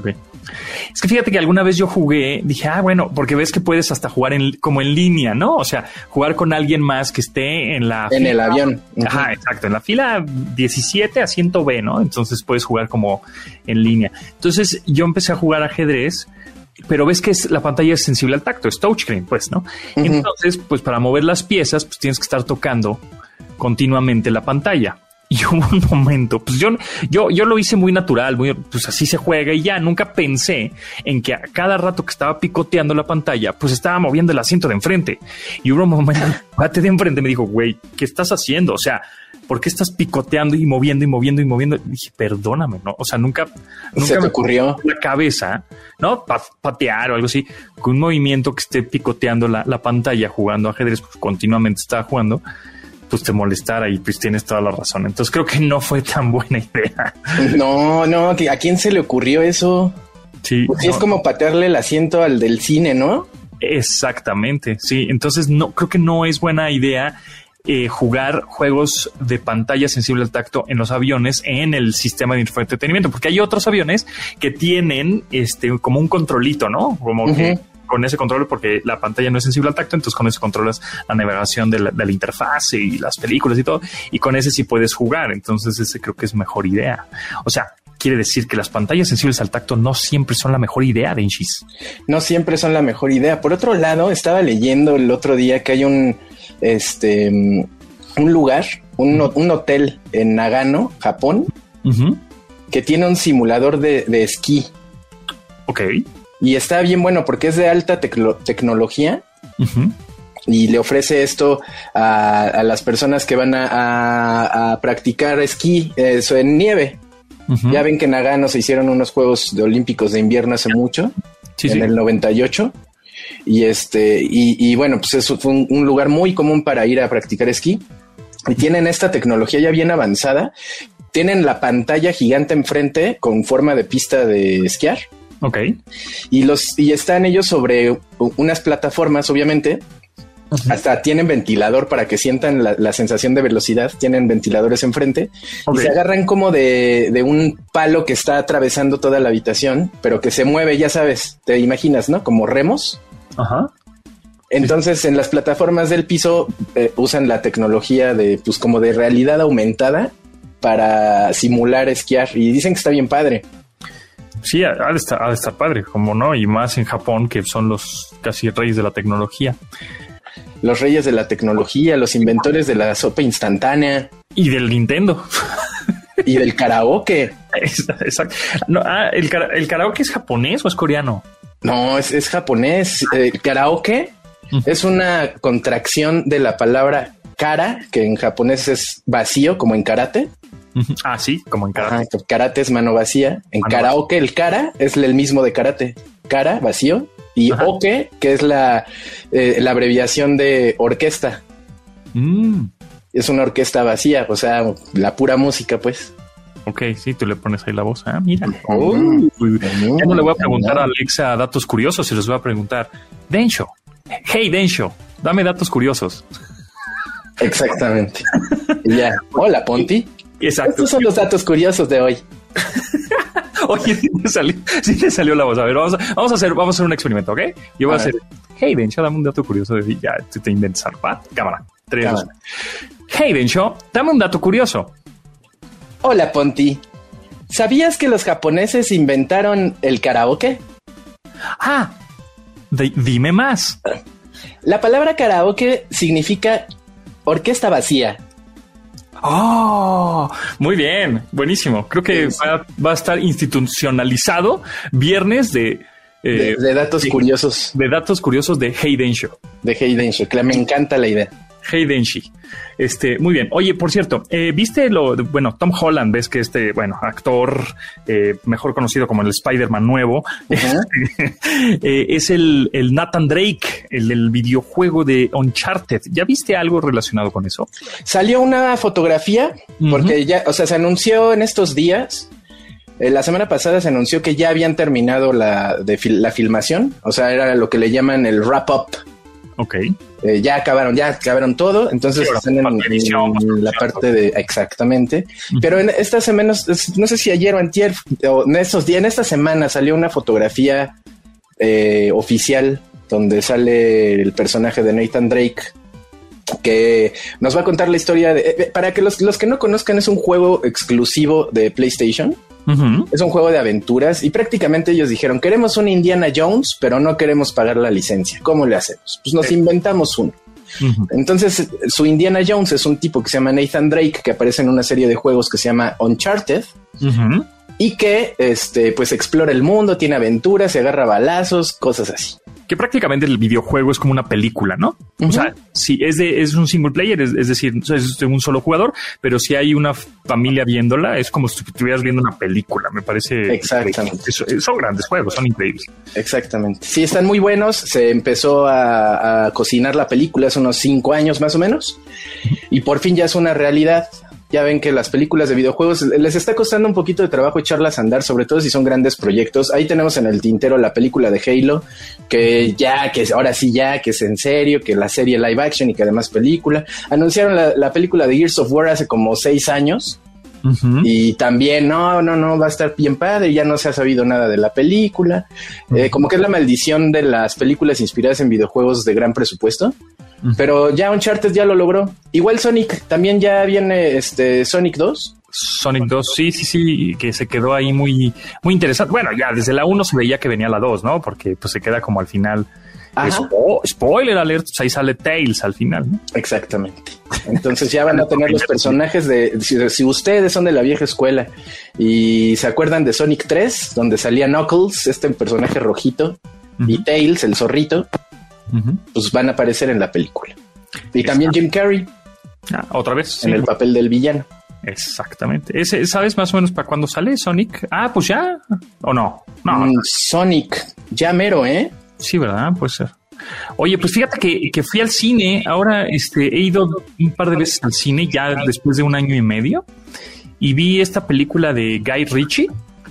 Speaker 3: Es que fíjate que alguna vez yo jugué, dije, bueno, porque ves que puedes hasta jugar como en línea, ¿no? O sea, jugar con alguien más que esté en la
Speaker 6: fila. El avión.
Speaker 3: Ajá, exacto, en la fila 17 asiento B, ¿no? Entonces puedes jugar como en línea. Entonces yo empecé a jugar ajedrez, pero ves que la pantalla es sensible al tacto, es touchscreen, pues, ¿no? Entonces, pues para mover las piezas, pues tienes que estar tocando continuamente la pantalla. Y hubo un momento, pues yo lo hice muy natural, pues así se juega y ya nunca pensé en que a cada rato que estaba picoteando la pantalla, pues estaba moviendo el asiento de enfrente. Y hubo un momento, el pate de enfrente me dijo, güey, ¿qué estás haciendo? O sea, ¿por qué estás picoteando y moviendo y moviendo y moviendo? Y dije, perdóname, ¿no? O sea, nunca
Speaker 6: se te ocurrió
Speaker 3: la cabeza, ¿no? Patear o algo así, con un movimiento que esté picoteando la pantalla jugando ajedrez, pues continuamente estaba jugando, pues te molestara y pues tienes toda la razón. Entonces creo que no fue tan buena idea.
Speaker 6: No, ¿a quién se le ocurrió eso?
Speaker 3: Sí.
Speaker 6: Pues sí, es como patearle el asiento al del cine, ¿no?
Speaker 3: Exactamente, sí. Entonces no, creo que no es buena idea jugar juegos de pantalla sensible al tacto en los aviones en el sistema de entretenimiento, porque hay otros aviones que tienen como un controlito, ¿no? Como que con ese control, porque la pantalla no es sensible al tacto, entonces con eso controlas la navegación de la interfase y las películas y todo, y con ese sí puedes jugar. Entonces ese creo que es mejor idea. O sea, quiere decir que las pantallas sensibles al tacto no siempre son la mejor idea, Denchis.
Speaker 6: No siempre son la mejor idea. Por otro lado, estaba leyendo el otro día que hay un lugar, un hotel en Nagano, Japón, que tiene un simulador de esquí.
Speaker 3: Ok.
Speaker 6: Y está bien bueno porque es de alta tecnología y le ofrece esto a las personas que van a practicar esquí en nieve. Ya ven que en Nagano se hicieron unos Juegos Olímpicos de invierno hace mucho, en el 98. Y bueno, pues eso fue un lugar muy común para ir a practicar esquí. Y tienen esta tecnología ya bien avanzada. Tienen la pantalla gigante enfrente con forma de pista de esquiar.
Speaker 3: Ok.
Speaker 6: Y están ellos sobre unas plataformas, obviamente. Hasta tienen ventilador para que sientan la sensación de velocidad. Tienen ventiladores enfrente. Y se agarran como de un palo que está atravesando toda la habitación, pero que se mueve, ya sabes, te imaginas, ¿no? Como remos. Ajá. Entonces, en las plataformas del piso usan la tecnología pues como de realidad aumentada para simular esquiar. Y dicen que está bien padre.
Speaker 3: Sí, ha de estar padre, como no, y más en Japón, que son los casi reyes de la tecnología.
Speaker 6: Los reyes de la tecnología, los inventores de la sopa instantánea.
Speaker 3: Y del Nintendo.
Speaker 6: Y del karaoke.
Speaker 3: Exacto. No, ¿el karaoke es japonés o es coreano?
Speaker 6: No, es japonés. El karaoke es una contracción de la palabra kara, que en japonés es vacío, como en karate.
Speaker 3: Ah, sí, como en karate.
Speaker 6: Ajá, karate es mano vacía. En karaoke, el kara es el mismo de karate. Kara, vacío. Y oke, que es la abreviación de orquesta. Es una orquesta vacía, o sea, la pura música, pues.
Speaker 3: Ok, sí, tú le pones ahí la voz. Ah, mira. Ya no le voy a preguntar a Alexa datos curiosos, y les voy a preguntar, Densho, hey Densho, dame datos curiosos.
Speaker 6: Exactamente. Ya. Hola, Ponti.
Speaker 3: Exacto.
Speaker 6: Estos son los datos curiosos de hoy.
Speaker 3: Oye, sí te salió la voz. A ver, vamos a hacer un experimento, ¿ok? Yo voy a hacer, hey Densho, dame un dato curioso de ya te inventas algo. Cámara. 3, 2. Hey Densho, dame un dato curioso.
Speaker 6: Hola, Ponti. ¿Sabías que los japoneses inventaron el karaoke?
Speaker 3: Ah, dime más.
Speaker 6: La palabra karaoke significa orquesta vacía.
Speaker 3: Oh, muy bien, buenísimo. Creo que va a estar institucionalizado viernes de
Speaker 6: datos curiosos.
Speaker 3: De datos curiosos de Hey Densho.
Speaker 6: De Hey Densho, que me encanta la idea.
Speaker 3: Hey Denshi. Muy bien. Oye, por cierto, ¿viste Tom Holland? Ves que actor mejor conocido como el Spider-Man nuevo, es el Nathan Drake, el del videojuego de Uncharted. ¿Ya viste algo relacionado con eso?
Speaker 6: Salió una fotografía porque se anunció en estos días. La semana pasada se anunció que ya habían terminado la filmación. O sea, era lo que le llaman el wrap-up.
Speaker 3: Ok.
Speaker 6: Ya acabaron todo, entonces están en la parte de... Exactamente. Pero en estas semanas, no sé si ayer o antier, o en esta semana salió una fotografía oficial donde sale el personaje de Nathan Drake, que nos va a contar la historia de... para que los que no conozcan, es un juego exclusivo de PlayStation. Es un juego de aventuras y prácticamente ellos dijeron, queremos un Indiana Jones, pero no queremos pagar la licencia. ¿Cómo le hacemos? Pues nos inventamos uno. Entonces su Indiana Jones es un tipo que se llama Nathan Drake, que aparece en una serie de juegos que se llama Uncharted y que pues explora el mundo, tiene aventuras, se agarra balazos, cosas así.
Speaker 3: Que prácticamente el videojuego es como una película, ¿no? O sea, sí, es un single player, es decir, es de un solo jugador, pero si hay una familia viéndola, es como si estuvieras viendo una película, me parece.
Speaker 6: Exactamente.
Speaker 3: Son grandes juegos, son increíbles.
Speaker 6: Exactamente. Sí, están muy buenos. Se empezó a cocinar la película hace unos 5 años más o menos, y por fin ya es una realidad. Ya ven que las películas de videojuegos les está costando un poquito de trabajo echarlas a andar, sobre todo si son grandes proyectos. Ahí tenemos en el tintero la película de Halo, que ahora sí que es en serio, que la serie live action y que además película. Anunciaron la película de Gears of War hace como 6 años. Y también no, va a estar bien padre, ya no se ha sabido nada de la película. Como que es la maldición de las películas inspiradas en videojuegos de gran presupuesto. Pero ya Uncharted ya lo logró. Igual Sonic, también ya viene Sonic 2.
Speaker 3: Sonic 2, sí, que se quedó ahí muy interesante. Bueno, ya desde la 1 se veía que venía la 2, ¿no? Porque pues se queda como al final. Spoiler alert, pues ahí sale Tails al final, ¿no?
Speaker 6: Exactamente. Entonces ya van a tener los personajes de... Si ustedes son de la vieja escuela y se acuerdan de Sonic 3, donde salía Knuckles, personaje rojito, y Tails, el zorrito, pues van a aparecer en la película. Y también Jim Carrey.
Speaker 3: Otra vez.
Speaker 6: En el papel del villano.
Speaker 3: Exactamente. ¿Sabes más o menos para cuándo sale Sonic? Pues ya. ¿O no? No.
Speaker 6: Sonic, ya mero, ¿eh?
Speaker 3: Sí, ¿verdad? Puede ser. Oye, pues fíjate que fui al cine. Ahora he ido un par de veces al cine ya después de 1 año y medio. Y vi esta película de Guy Ritchie.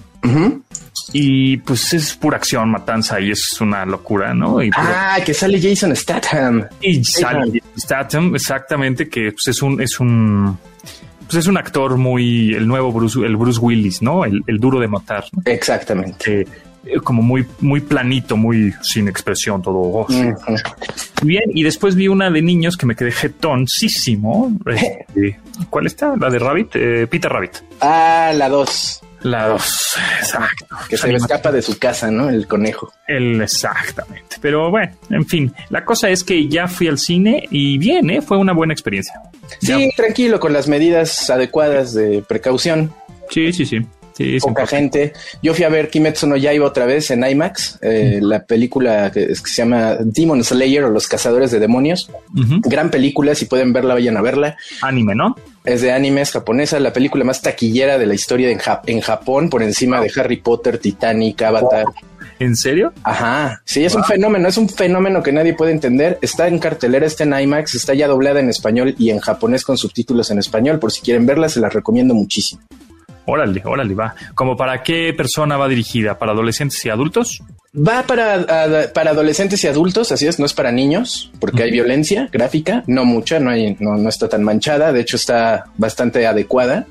Speaker 3: Y pues es pura acción, matanza y es una locura, ¿no?
Speaker 6: Que sale Jason Statham.
Speaker 3: Y sale Statham, exactamente, que pues es un actor el nuevo Bruce Willis, ¿no? El duro de matar, ¿no?
Speaker 6: Exactamente.
Speaker 3: Como muy planito, muy sin expresión, todo. Bien, y después vi una de niños que me quedé jetoncísimo. ¿Cuál está? La de Rabbit, Peter Rabbit.
Speaker 6: La 2.
Speaker 3: La 2, exacto.
Speaker 6: Que se escapa de su casa, ¿no? El conejo.
Speaker 3: Exactamente. Pero bueno, en fin, la cosa es que ya fui al cine y bien, fue una buena experiencia.
Speaker 6: Sí, tranquilo, con las medidas adecuadas de precaución.
Speaker 3: Sí.
Speaker 6: Poca gente. Yo fui a ver Kimetsu no Yaiba otra vez en IMAX, la película que se llama Demon Slayer o Los Cazadores de Demonios. Gran película, si pueden verla, vayan a verla.
Speaker 3: Anime, ¿no?
Speaker 6: Es de anime, es japonesa, la película más taquillera de la historia en Japón, por encima de Harry Potter, Titanic, Avatar.
Speaker 3: ¿En serio?
Speaker 6: Ajá, sí, es un fenómeno que nadie puede entender. Está en cartelera, está en IMAX, está ya doblada en español y en japonés con subtítulos en español. Por si quieren verla, se las recomiendo muchísimo.
Speaker 3: Órale, va. ¿Como para qué persona va dirigida? ¿Para adolescentes y adultos?
Speaker 6: Va para adolescentes y adultos, así es, no es para niños, porque hay violencia gráfica, no mucha, no está tan manchada, de hecho está bastante adecuada.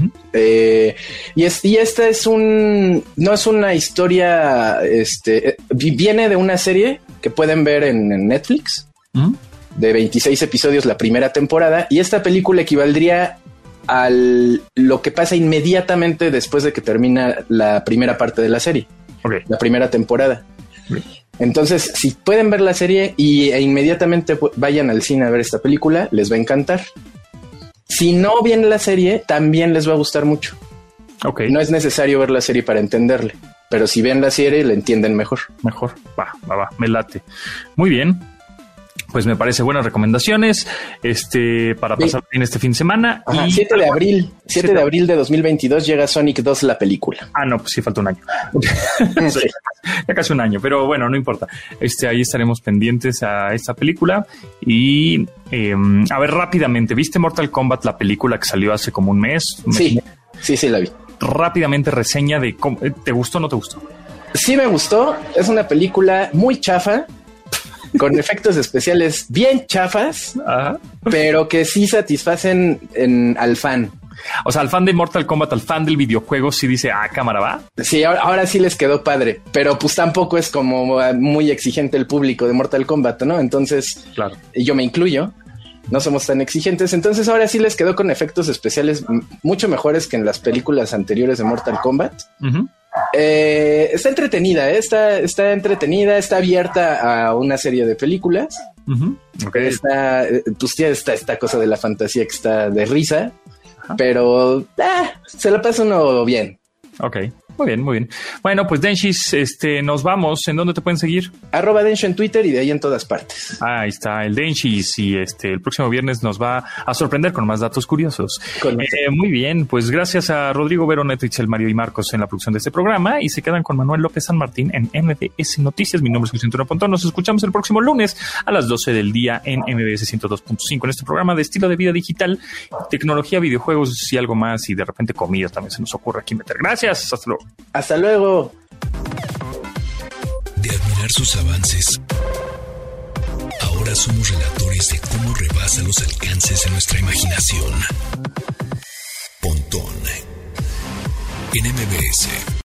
Speaker 6: Y esta no es una historia, viene de una serie que pueden ver en Netflix, de 26 episodios la primera temporada, y esta película equivaldría a lo que pasa inmediatamente después de que termina la primera parte de la serie. La primera temporada. Entonces, si pueden ver la serie e inmediatamente vayan al cine a ver esta película, les va a encantar. Si no ven la serie, también les va a gustar mucho. No es necesario ver la serie para entenderle, pero si ven la serie, la entienden mejor.
Speaker 3: Va, me late. Muy bien. Pues me parece buenas recomendaciones para pasar bien este fin de semana.
Speaker 6: 7 de abril de 2022 llega Sonic 2 la película.
Speaker 3: No, pues sí, falta un año. Sí, ya casi un año, pero bueno, no importa. Ahí estaremos pendientes a esta película. Y a ver, rápidamente, ¿viste Mortal Kombat, la película que salió hace como un mes?
Speaker 6: Sí, la vi.
Speaker 3: Rápidamente, reseña de ¿te gustó o no te gustó?
Speaker 6: Sí me gustó, es una película muy chafa. con efectos especiales bien chafas, pero que sí satisfacen al fan.
Speaker 3: O sea, al fan de Mortal Kombat, al fan del videojuego, sí dice, cámara va.
Speaker 6: Sí, ahora sí les quedó padre, pero pues tampoco es como muy exigente el público de Mortal Kombat, ¿no? Entonces, claro, yo me incluyo. No somos tan exigentes, entonces ahora sí les quedó con efectos especiales mucho mejores que en las películas anteriores de Mortal Kombat. Está entretenida, está entretenida, está abierta a una serie de películas. Okay. Tiene esta cosa de la fantasía que está de risa, pero se la pasa uno bien. Ok.
Speaker 3: Muy bien, muy bien. Bueno, pues Denshis, nos vamos. ¿En dónde te pueden seguir?
Speaker 6: @Denshi en Twitter y de ahí en todas partes.
Speaker 3: Ahí está el Denshis y el próximo viernes nos va a sorprender con más datos curiosos. Muy bien, pues gracias a Rodrigo Veronet, Itzel, Mario y Marcos en la producción de este programa y se quedan con Manuel López San Martín en MBS Noticias. Mi nombre es Vicente Pontón. Nos escuchamos el próximo lunes a las 12 del día en MBS 102.5 en este programa de estilo de vida digital, tecnología, videojuegos y algo más y de repente comida también se nos ocurre aquí meter. Gracias, hasta luego.
Speaker 6: Hasta luego.
Speaker 1: De admirar sus avances, ahora somos relatores de cómo rebasa los alcances de nuestra imaginación. Pontón en MBS.